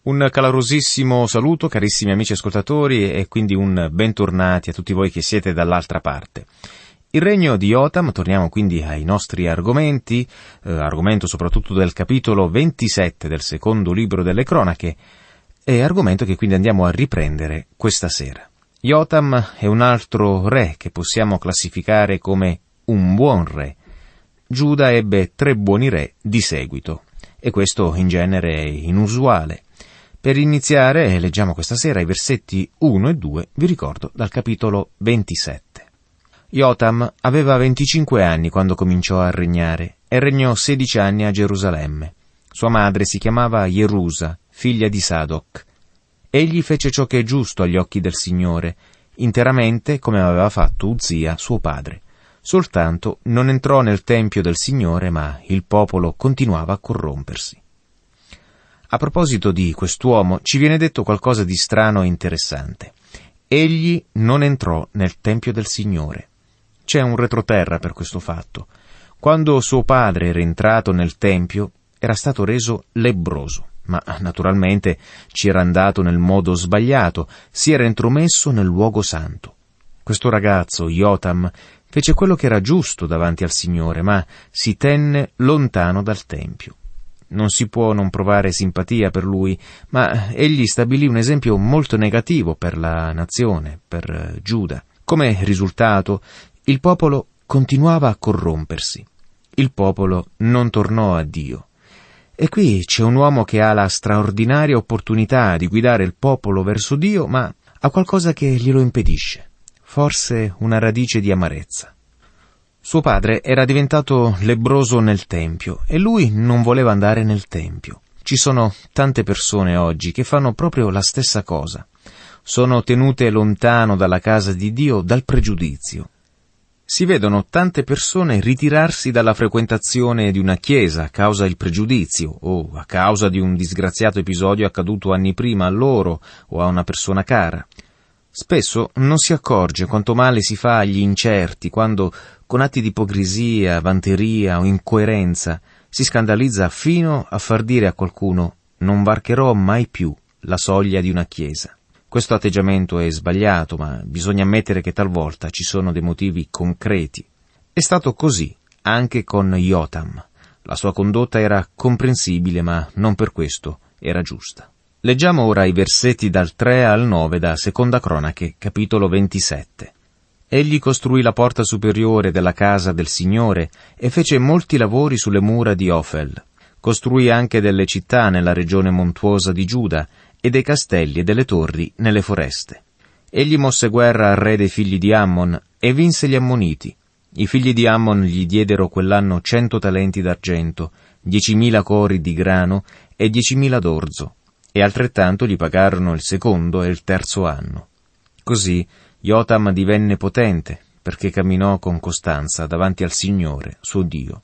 Un calorosissimo saluto, carissimi amici ascoltatori, e quindi un bentornati a tutti voi che siete dall'altra parte. Il regno di Jotam, torniamo quindi ai nostri argomenti, argomento soprattutto del capitolo 27 del secondo libro delle cronache, e argomento che quindi andiamo a riprendere questa sera. Jotam è un altro re che possiamo classificare come un buon re. Giuda ebbe 3 buoni re di seguito, e questo in genere è inusuale. Per iniziare, leggiamo questa sera i versetti 1 e 2, vi ricordo, dal capitolo 27. Jotam aveva 25 anni quando cominciò a regnare e regnò 16 anni a Gerusalemme. Sua madre si chiamava Jerusa, figlia di Sadoc. Egli fece ciò che è giusto agli occhi del Signore, interamente come aveva fatto Uzia, suo padre. Soltanto non entrò nel tempio del Signore, ma il popolo continuava a corrompersi. A proposito di quest'uomo, ci viene detto qualcosa di strano e interessante. Egli non entrò nel Tempio del Signore. C'è un retroterra per questo fatto. Quando suo padre era entrato nel Tempio, era stato reso lebbroso, ma naturalmente ci era andato nel modo sbagliato, si era intromesso nel luogo santo. Questo ragazzo, Jotam, fece quello che era giusto davanti al Signore, ma si tenne lontano dal Tempio. Non si può non provare simpatia per lui, ma egli stabilì un esempio molto negativo per la nazione, per Giuda. Come risultato, il popolo continuava a corrompersi. Il popolo non tornò a Dio. E qui c'è un uomo che ha la straordinaria opportunità di guidare il popolo verso Dio, ma ha qualcosa che glielo impedisce. Forse una radice di amarezza. Suo padre era diventato lebbroso nel Tempio e lui non voleva andare nel Tempio. Ci sono tante persone oggi che fanno proprio la stessa cosa. Sono tenute lontano dalla casa di Dio dal pregiudizio. Si vedono tante persone ritirarsi dalla frequentazione di una chiesa a causa del pregiudizio o a causa di un disgraziato episodio accaduto anni prima a loro o a una persona cara. Spesso non si accorge quanto male si fa agli incerti quando, con atti di ipocrisia, vanteria o incoerenza, si scandalizza fino a far dire a qualcuno «non varcherò mai più la soglia di una chiesa». Questo atteggiamento è sbagliato, ma bisogna ammettere che talvolta ci sono dei motivi concreti. È stato così anche con Jotam. La sua condotta era comprensibile, ma non per questo era giusta. Leggiamo ora i versetti dal 3 al 9 da Seconda Cronache, capitolo 27. Egli costruì la porta superiore della casa del Signore e fece molti lavori sulle mura di Ofel. Costruì anche delle città nella regione montuosa di Giuda e dei castelli e delle torri nelle foreste. Egli mosse guerra al re dei figli di Ammon e vinse gli Ammoniti. I figli di Ammon gli diedero quell'anno 100 talenti d'argento, 10.000 cori di grano e 10.000 d'orzo, e altrettanto gli pagarono il secondo e il terzo anno. Così Jotam divenne potente, perché camminò con costanza davanti al Signore, suo Dio.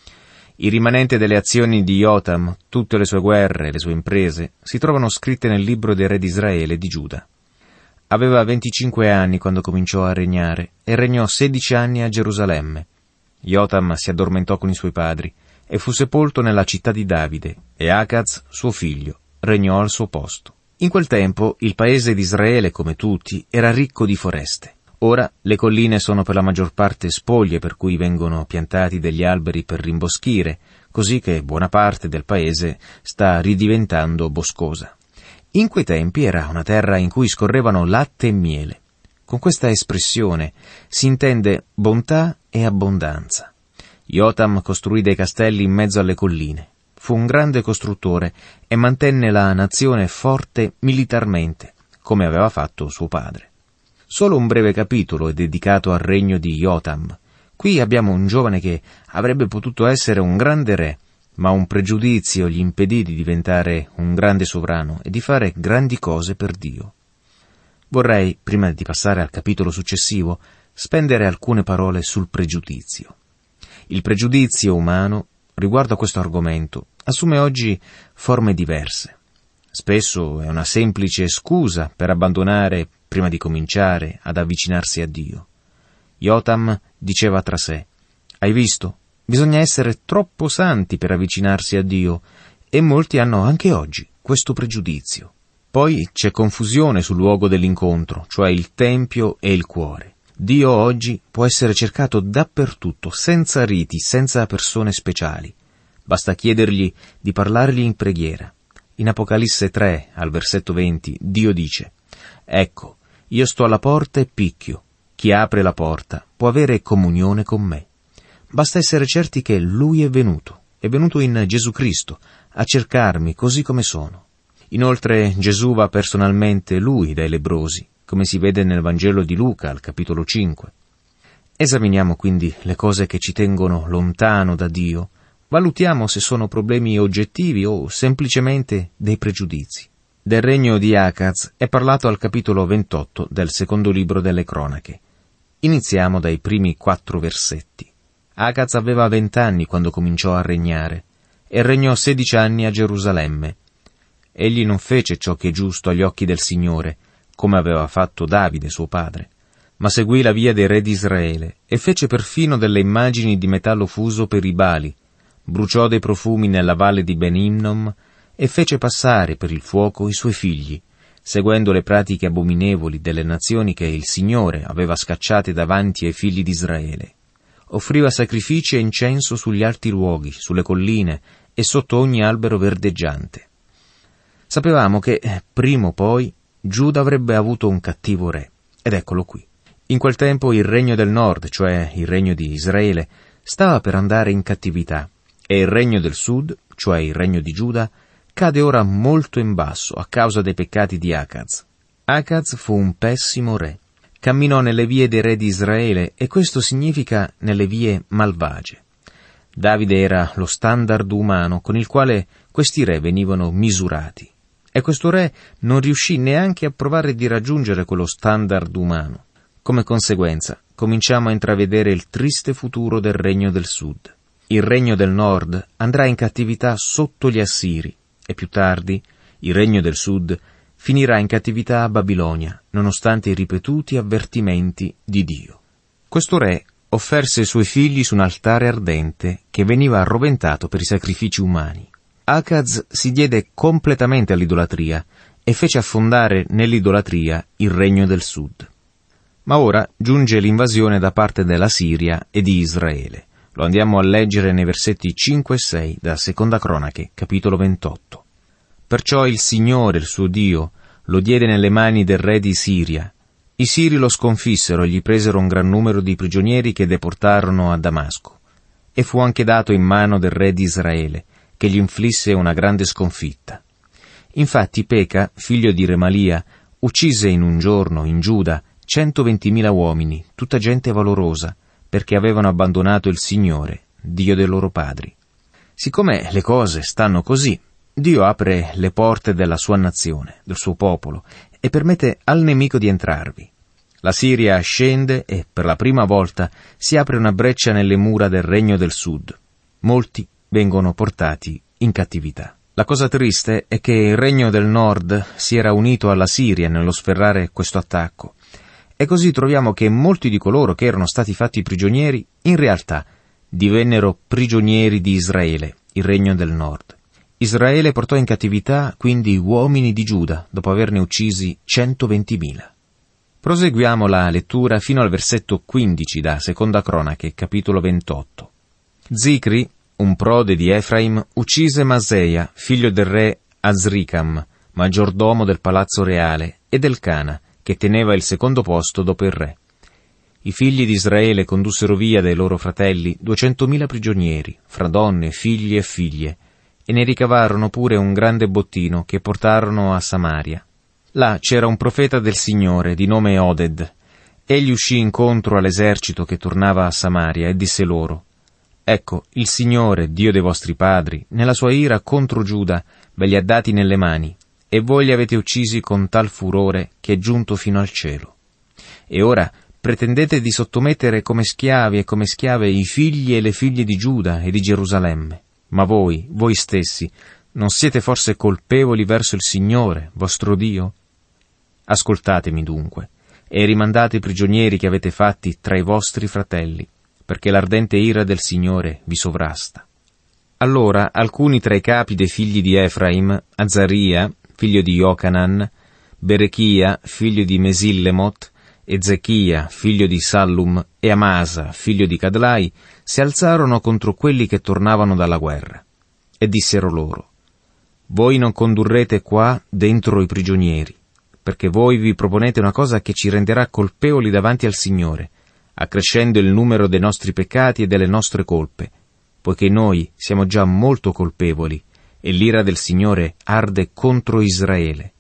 Il rimanente delle azioni di Jotam, tutte le sue guerre e le sue imprese, si trovano scritte nel libro dei re di Israele e di Giuda. Aveva 25 anni quando cominciò a regnare e regnò 16 anni a Gerusalemme. Jotam si addormentò con i suoi padri e fu sepolto nella città di Davide, e Acaz, suo figlio, regnò al suo posto. In quel tempo il paese di Israele, come tutti, era ricco di foreste. Ora le colline sono per la maggior parte spoglie, per cui vengono piantati degli alberi per rimboschire, così che buona parte del paese sta ridiventando boscosa. In quei tempi era una terra in cui scorrevano latte e miele. Con questa espressione si intende bontà e abbondanza. Jotam costruì dei castelli in mezzo alle colline. Fu un grande costruttore e mantenne la nazione forte militarmente, come aveva fatto suo padre. Solo un breve capitolo è dedicato al regno di Jotam. Qui abbiamo un giovane che avrebbe potuto essere un grande re, ma un pregiudizio gli impedì di diventare un grande sovrano e di fare grandi cose per Dio. Vorrei, prima di passare al capitolo successivo, spendere alcune parole sul pregiudizio. Il pregiudizio umano riguardo a questo argomento assume oggi forme diverse. Spesso è una semplice scusa per abbandonare, prima di cominciare, ad avvicinarsi a Dio. Jotam diceva tra sé: «Hai visto? Bisogna essere troppo santi per avvicinarsi a Dio», e molti hanno anche oggi questo pregiudizio. Poi c'è confusione sul luogo dell'incontro, cioè il tempio e il cuore. Dio oggi può essere cercato dappertutto, senza riti, senza persone speciali. Basta chiedergli di parlargli in preghiera. In Apocalisse 3, al versetto 20, Dio dice: «Ecco, io sto alla porta e picchio. Chi apre la porta può avere comunione con me». Basta essere certi che Lui è venuto in Gesù Cristo, a cercarmi così come sono. Inoltre Gesù va personalmente Lui dai lebbrosi, come si vede nel Vangelo di Luca, al capitolo 5. Esaminiamo quindi le cose che ci tengono lontano da Dio, valutiamo se sono problemi oggettivi o semplicemente dei pregiudizi. Del regno di Acaz è parlato al capitolo 28 del secondo libro delle Cronache. Iniziamo dai primi 4 versetti. Acaz aveva 20 anni quando cominciò a regnare, e regnò 16 anni a Gerusalemme. Egli non fece ciò che è giusto agli occhi del Signore, come aveva fatto Davide suo padre, ma seguì la via dei re di Israele, e fece perfino delle immagini di metallo fuso per i Bali, bruciò dei profumi nella valle di Ben-Hinnom, e fece passare per il fuoco i suoi figli, seguendo le pratiche abominevoli delle nazioni che il Signore aveva scacciate davanti ai figli di Israele. Offriva sacrifici e incenso sugli alti luoghi, sulle colline e sotto ogni albero verdeggiante. Sapevamo che, prima o poi, Giuda avrebbe avuto un cattivo re, ed eccolo qui. In quel tempo il regno del nord, cioè il regno di Israele, stava per andare in cattività, e il regno del sud, cioè il regno di Giuda, cade ora molto in basso a causa dei peccati di Acaz. Acaz fu un pessimo re. Camminò nelle vie dei re di Israele, e questo significa nelle vie malvagie. Davide era lo standard umano con il quale questi re venivano misurati. E questo re non riuscì neanche a provare di raggiungere quello standard umano. Come conseguenza, cominciamo a intravedere il triste futuro del regno del sud. Il regno del nord andrà in cattività sotto gli Assiri, e più tardi il regno del sud finirà in cattività a Babilonia, nonostante i ripetuti avvertimenti di Dio. Questo re offerse i suoi figli su un altare ardente che veniva arroventato per i sacrifici umani. Acaz si diede completamente all'idolatria e fece affondare nell'idolatria il regno del sud. Ma ora giunge l'invasione da parte della Siria e di Israele. Lo andiamo a leggere nei versetti 5 e 6 da Seconda Cronache, capitolo 28. Perciò il Signore, il suo Dio, lo diede nelle mani del re di Siria. I siri lo sconfissero e gli presero un gran numero di prigionieri che deportarono a Damasco. E fu anche dato in mano del re di Israele, che gli inflisse una grande sconfitta. Infatti Peca, figlio di Remalia, uccise in un giorno, in Giuda, 120.000 uomini, tutta gente valorosa, perché avevano abbandonato il Signore, Dio dei loro padri. Siccome le cose stanno così, Dio apre le porte della sua nazione, del suo popolo, e permette al nemico di entrarvi. La Siria scende e, per la prima volta, si apre una breccia nelle mura del regno del sud. Molti vengono portati in cattività. La cosa triste è che il regno del nord si era unito alla Siria nello sferrare questo attacco. E così troviamo che molti di coloro che erano stati fatti prigionieri, in realtà, divennero prigionieri di Israele, il regno del nord. Israele portò in cattività quindi uomini di Giuda, dopo averne uccisi 120.000. Proseguiamo la lettura fino al versetto 15 da Seconda Cronache, capitolo 28. Zicri, un prode di Efraim, uccise Maseia, figlio del re Azricam, maggiordomo del palazzo reale, e del Cana, che teneva il secondo posto dopo il re. I figli di Israele condussero via dai loro fratelli 200.000 prigionieri, fra donne, figli e figlie, e ne ricavarono pure un grande bottino che portarono a Samaria. Là c'era un profeta del Signore di nome Oded. Egli uscì incontro all'esercito che tornava a Samaria e disse loro: «Ecco, il Signore, Dio dei vostri padri, nella sua ira contro Giuda, ve li ha dati nelle mani, e voi li avete uccisi con tal furore che è giunto fino al cielo. E ora pretendete di sottomettere come schiavi e come schiave i figli e le figlie di Giuda e di Gerusalemme. Ma voi stessi, non siete forse colpevoli verso il Signore, vostro Dio? Ascoltatemi dunque, e rimandate i prigionieri che avete fatti tra i vostri fratelli, perché l'ardente ira del Signore vi sovrasta». Allora alcuni tra i capi dei figli di Efraim, Azaria, figlio di Yochanan, Berechia, figlio di Mesillemot, Ezechia, figlio di Sallum, e Amasa, figlio di Cadlai, si alzarono contro quelli che tornavano dalla guerra, e dissero loro: «Voi non condurrete qua dentro i prigionieri, perché voi vi proponete una cosa che ci renderà colpevoli davanti al Signore, accrescendo il numero dei nostri peccati e delle nostre colpe, poiché noi siamo già molto colpevoli, e l'ira del Signore arde contro Israele».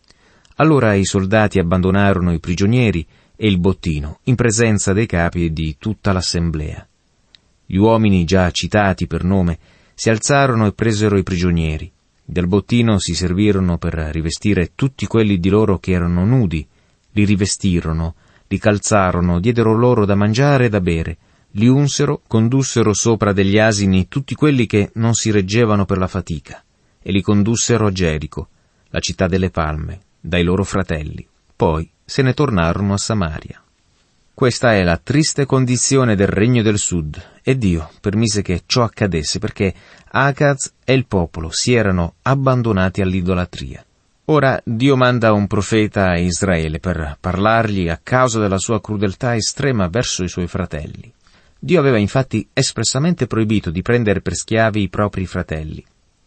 Allora i soldati abbandonarono i prigionieri e il bottino, in presenza dei capi e di tutta l'assemblea. Gli uomini già citati per nome si alzarono e presero i prigionieri. Del bottino si servirono per rivestire tutti quelli di loro che erano nudi, li rivestirono, li calzarono, diedero loro da mangiare e da bere, li unsero, condussero sopra degli asini tutti quelli che non si reggevano per la fatica, e li condussero a Gerico, la città delle palme, dai loro fratelli. Poi se ne tornarono a Samaria. Questa è la triste condizione del regno del sud, e Dio permise che ciò accadesse perché Acaz e il popolo si erano abbandonati all'idolatria. Ora Dio manda un profeta a Israele per parlargli a causa della sua crudeltà estrema verso i suoi fratelli. Dio aveva infatti espressamente proibito di prendere per schiavi i propri fratelli.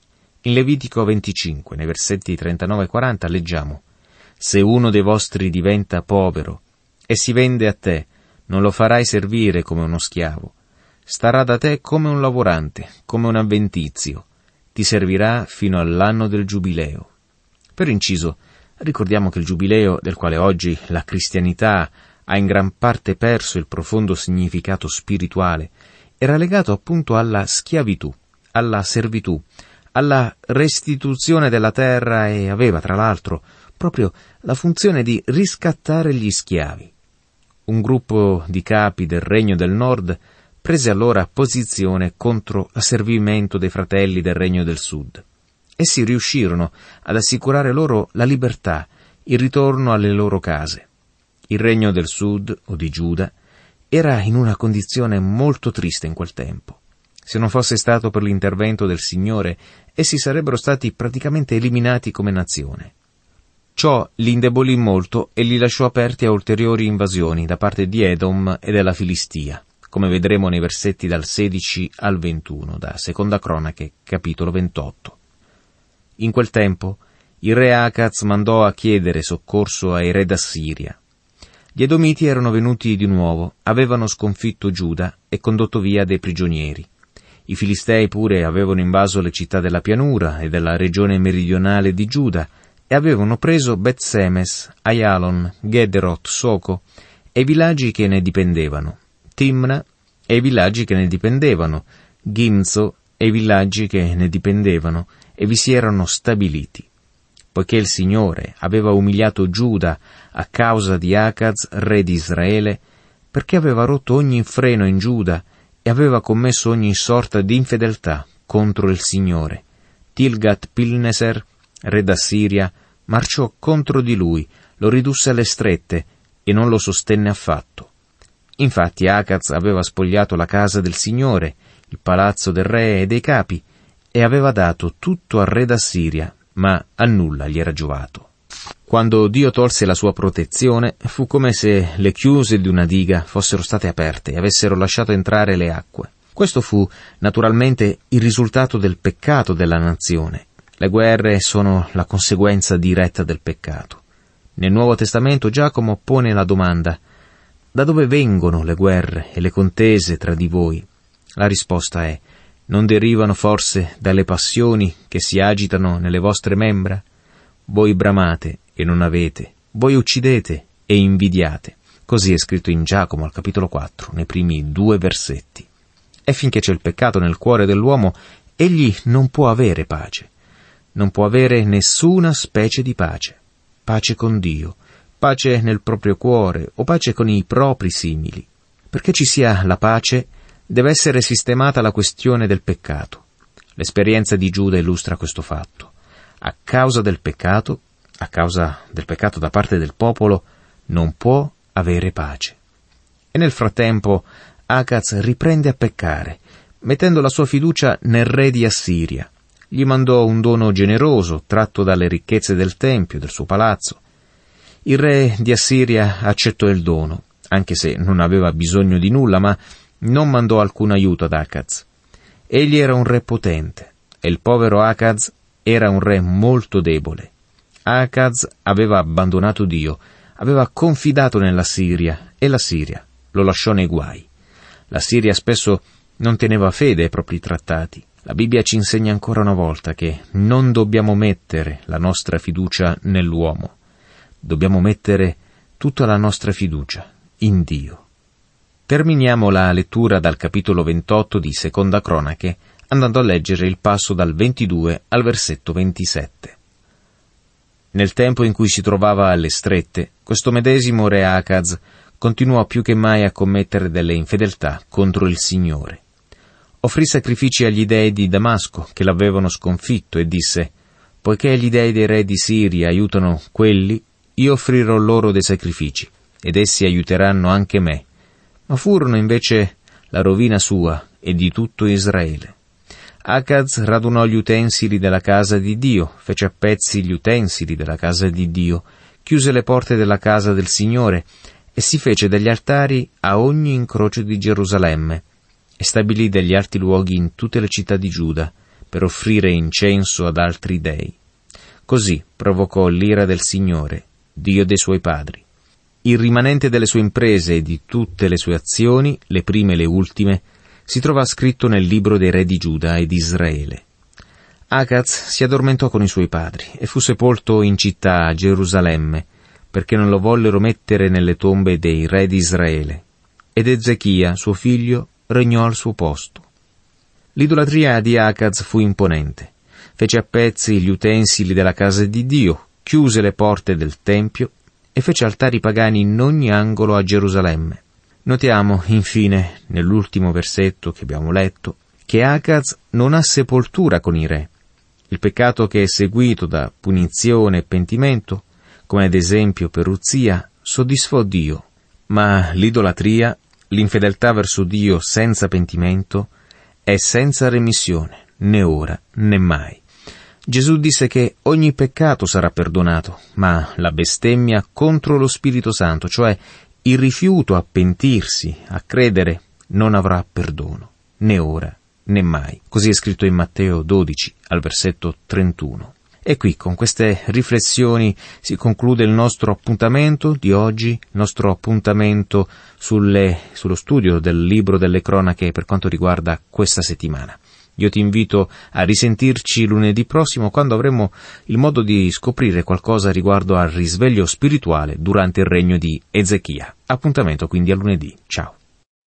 In Levitico 25, nei versetti 39 e 40, leggiamo: «Se uno dei vostri diventa povero e si vende a te, non lo farai servire come uno schiavo. Starà da te come un lavorante, come un avventizio. Ti servirà fino all'anno del giubileo». Per inciso, ricordiamo che il giubileo, del quale oggi la cristianità ha in gran parte perso il profondo significato spirituale, era legato appunto alla schiavitù, alla servitù, alla restituzione della terra e aveva, tra l'altro, proprio la funzione di riscattare gli schiavi. Un gruppo di capi del Regno del Nord prese allora posizione contro l'asservimento dei fratelli del Regno del Sud. Essi riuscirono ad assicurare loro la libertà, il ritorno alle loro case. Il Regno del Sud, o di Giuda, era in una condizione molto triste in quel tempo. Se non fosse stato per l'intervento del Signore, essi sarebbero stati praticamente eliminati come nazione. Ciò li indebolì molto e li lasciò aperti a ulteriori invasioni da parte di Edom e della Filistia, come vedremo nei versetti dal 16 al 21, da Seconda Cronache, capitolo 28. In quel tempo, il re Acaz mandò a chiedere soccorso ai re d'Assiria. Gli Edomiti erano venuti di nuovo, avevano sconfitto Giuda e condotto via dei prigionieri. I Filistei pure avevano invaso le città della pianura e della regione meridionale di Giuda e avevano preso Bet-Semes, Ayalon, Gederot, Soco e i villaggi che ne dipendevano, Timna e i villaggi che ne dipendevano, Gimzo e i villaggi che ne dipendevano, e vi si erano stabiliti. Poiché il Signore aveva umiliato Giuda a causa di Acaz, re di Israele, perché aveva rotto ogni freno in Giuda e aveva commesso ogni sorta di infedeltà contro il Signore, Tilgat-Pilneser, re d'Assiria, marciò contro di lui, lo ridusse alle strette e non lo sostenne affatto. Infatti Acaz aveva spogliato la casa del Signore, il palazzo del re e dei capi, e aveva dato tutto al re d'Assiria, ma a nulla gli era giovato. Quando Dio tolse la sua protezione, fu come se le chiuse di una diga fossero state aperte e avessero lasciato entrare le acque. Questo fu naturalmente il risultato del peccato della nazione. Le guerre sono la conseguenza diretta del peccato. Nel Nuovo Testamento Giacomo pone la domanda: da dove vengono le guerre e le contese tra di voi? La risposta è: non derivano forse dalle passioni che si agitano nelle vostre membra? Voi bramate e non avete, voi uccidete e invidiate. Così è scritto in Giacomo al capitolo 4, nei primi 2 versetti. E finché c'è il peccato nel cuore dell'uomo, egli non può avere pace. Non può avere nessuna specie di pace. Pace con Dio, pace nel proprio cuore o pace con i propri simili. Perché ci sia la pace, deve essere sistemata la questione del peccato. L'esperienza di Giuda illustra questo fatto. A causa del peccato da parte del popolo, non può avere pace. E nel frattempo Acaz riprende a peccare, mettendo la sua fiducia nel re di Assiria. Gli mandò un dono generoso, tratto dalle ricchezze del tempio, del suo palazzo. Il re di Assiria accettò il dono, anche se non aveva bisogno di nulla, ma non mandò alcun aiuto ad Acaz. Egli era un re potente, e il povero Acaz era un re molto debole. Acaz aveva abbandonato Dio, aveva confidato nella Siria, e la Siria lo lasciò nei guai. La Siria spesso non teneva fede ai propri trattati. La Bibbia ci insegna ancora una volta che non dobbiamo mettere la nostra fiducia nell'uomo. Dobbiamo mettere tutta la nostra fiducia in Dio. Terminiamo la lettura dal capitolo 28 di Seconda Cronache, andando a leggere il passo dal 22 al versetto 27. Nel tempo in cui si trovava alle strette, questo medesimo re Acaz continuò più che mai a commettere delle infedeltà contro il Signore. Offrì sacrifici agli dei di Damasco, che l'avevano sconfitto, e disse: «Poiché gli dei dei re di Siria aiutano quelli, io offrirò loro dei sacrifici, ed essi aiuteranno anche me». Ma furono invece la rovina sua e di tutto Israele. Acaz radunò gli utensili della casa di Dio, fece a pezzi gli utensili della casa di Dio, chiuse le porte della casa del Signore e si fece degli altari a ogni incrocio di Gerusalemme, e stabilì degli alti luoghi in tutte le città di Giuda per offrire incenso ad altri dei. Così provocò l'ira del Signore, Dio dei suoi padri. Il rimanente delle sue imprese e di tutte le sue azioni, le prime e le ultime, si trova scritto nel libro dei re di Giuda e di Israele. Acaz si addormentò con i suoi padri e fu sepolto in città a Gerusalemme, perché non lo vollero mettere nelle tombe dei re di Israele. Ed Ezechia, suo figlio, regnò al suo posto. L'idolatria di Acaz fu imponente. Fece a pezzi gli utensili della casa di Dio, chiuse le porte del Tempio e fece altari pagani in ogni angolo a Gerusalemme. Notiamo, infine, nell'ultimo versetto che abbiamo letto, che Acaz non ha sepoltura con i re. Il peccato che è seguito da punizione e pentimento, come ad esempio per Uzia, soddisfò Dio, ma l'idolatria, l'infedeltà verso Dio senza pentimento, è senza remissione, né ora né mai. Gesù disse che ogni peccato sarà perdonato, ma la bestemmia contro lo Spirito Santo, cioè il rifiuto a pentirsi, a credere, non avrà perdono, né ora né mai. Così è scritto in Matteo 12, al versetto 31. E qui, con queste riflessioni, si conclude il nostro appuntamento di oggi, il nostro appuntamento sullo studio del libro delle cronache per quanto riguarda questa settimana. Io ti invito a risentirci lunedì prossimo, quando avremo il modo di scoprire qualcosa riguardo al risveglio spirituale durante il regno di Ezechia. Appuntamento quindi a lunedì. Ciao.